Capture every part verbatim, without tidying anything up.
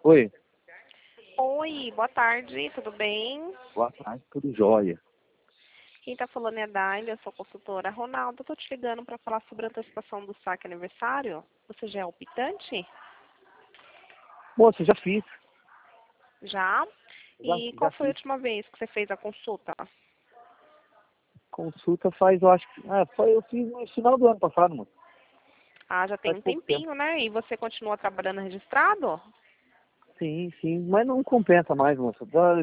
Oi, Oi, boa tarde, tudo bem? boa tarde, tudo jóia. Quem tá falando é a Daile, eu sou consultora. Ronaldo, eu tô te ligando para falar sobre a antecipação do saque aniversário. Você já é optante? Moça, já fiz. Já? Já, E já qual foi a fiz. última vez que você fez a consulta? Consulta faz, eu acho que. Ah, foi, eu fiz no final do ano passado, moça. Ah, já tem Faz um pouco tempo. tempinho, né? E você continua trabalhando registrado? Sim, sim, mas não compensa mais, moça. A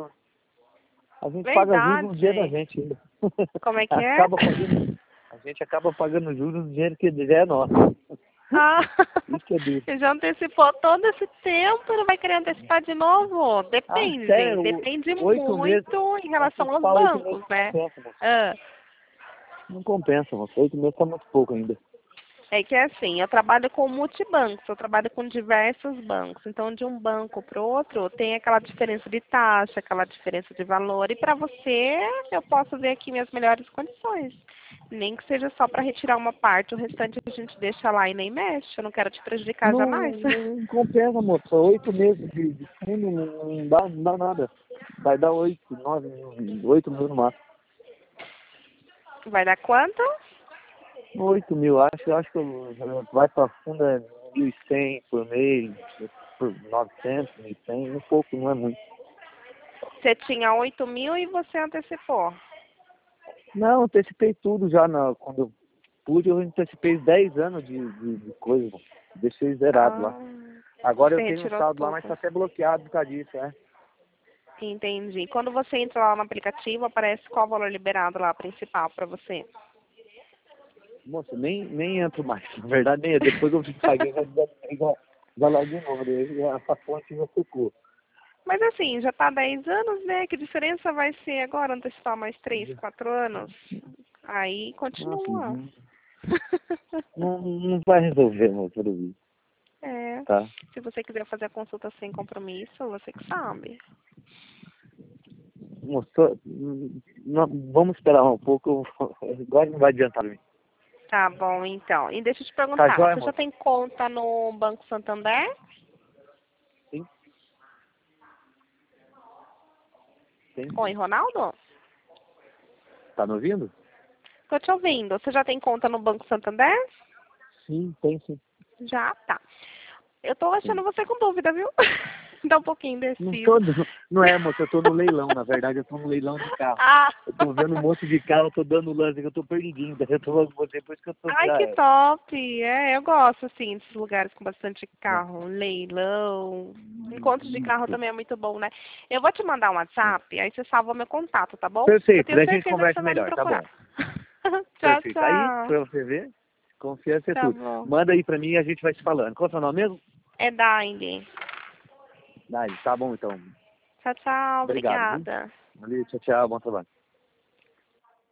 a gente paga juros no dia da Verdade. gente ainda. Como é que é? Acaba pagando, a gente acaba pagando juros no dinheiro que já é nosso. Ah, Isso que é duro. você já antecipou todo esse tempo e não vai querer antecipar de novo? Ah, Depende. sério, o- Depende oito meses. muito em relação aos Antecipar oito meses bancos, não né? compensa, moça. Ah. Não compensa, moça. Oito meses tá muito pouco ainda. É que é assim, eu trabalho com multibancos, eu trabalho com diversos bancos. Então, de um banco para o outro, tem aquela diferença de taxa, aquela diferença de valor. E para você, eu posso ver aqui minhas melhores condições. Nem que seja só para retirar uma parte, o restante a gente deixa lá e nem mexe. Eu não quero te prejudicar Não, jamais. não compensa, moça. Oito meses de, de fundo não, não dá, não dá nada. Vai dar oito, nove, mil, oito mil no máximo. Vai dar quanto? Oito mil, acho, acho que eu- vai pra fundo é mil e cem por mês, por novecentos, mil e cem, um pouco, não é muito. Você tinha oito mil e você antecipou. Não, antecipei tudo já na, quando eu pude, eu antecipei dez anos de, de, de coisa, moça. Deixei zerado lá. Ah, Agora eu você tenho um retirou saldo lá, mas tá tudo. até bloqueado por causa disso, é. Entendi. Quando você entra lá no aplicativo, aparece qual o valor liberado lá, principal, para você? Moça, nem, nem entro mais. Na verdade, nem depois eu paguei, já, já, já lá de novo. Daí essa fonte já secou. Mas assim, já tá há dez anos, né? Que diferença vai ser agora antecipar mais três, quatro anos? Aí Nossa, continua. não, não, não vai resolver, moça, pelo visto. É. Tá? Se você quiser fazer a consulta sem compromisso, você que sabe. Moça, tô- não, vamos esperar um pouco. Agora não vai adiantar mim. Tá bom, então. E deixa eu te Tá perguntar, joia, você já moça? tem conta no Banco Santander? Sim, sim. Oi, Ronaldo? Tá me ouvindo? Tô te ouvindo. Você já tem conta no Banco Santander? Sim, tem sim. Já, tá. Eu tô Sim. achando você com dúvida, viu? Tá um pouquinho Não indeciso. tô, não é, moça, eu tô no leilão, na verdade, eu tô no leilão de carro. Ah! Eu tô vendo um monte de carro, eu tô dando lance, eu tô perdidinho, daí eu tô falando com você, por isso que eu tô Ai, já. que top! É, eu gosto, assim, desses lugares com bastante É, carro, leilão. Encontros de carro isso. também é muito bom, né? Eu vou te mandar um É. WhatsApp, aí você salva meu contato, tá bom? Eu Perfeito, tenho daí a gente certeza que você conversa vai me melhor, tá procurar. bom. Tchau, Perfeito. Aí, tchau. pra você ver, confiança é Tá tudo. bom. Manda aí pra mim e a gente vai se falando. Qual é o seu nome mesmo? É Daile. Dai, tá bom então. Tchau, tchau. Obrigado, viu? Obrigada. Valeu, tchau, tchau, bom trabalho.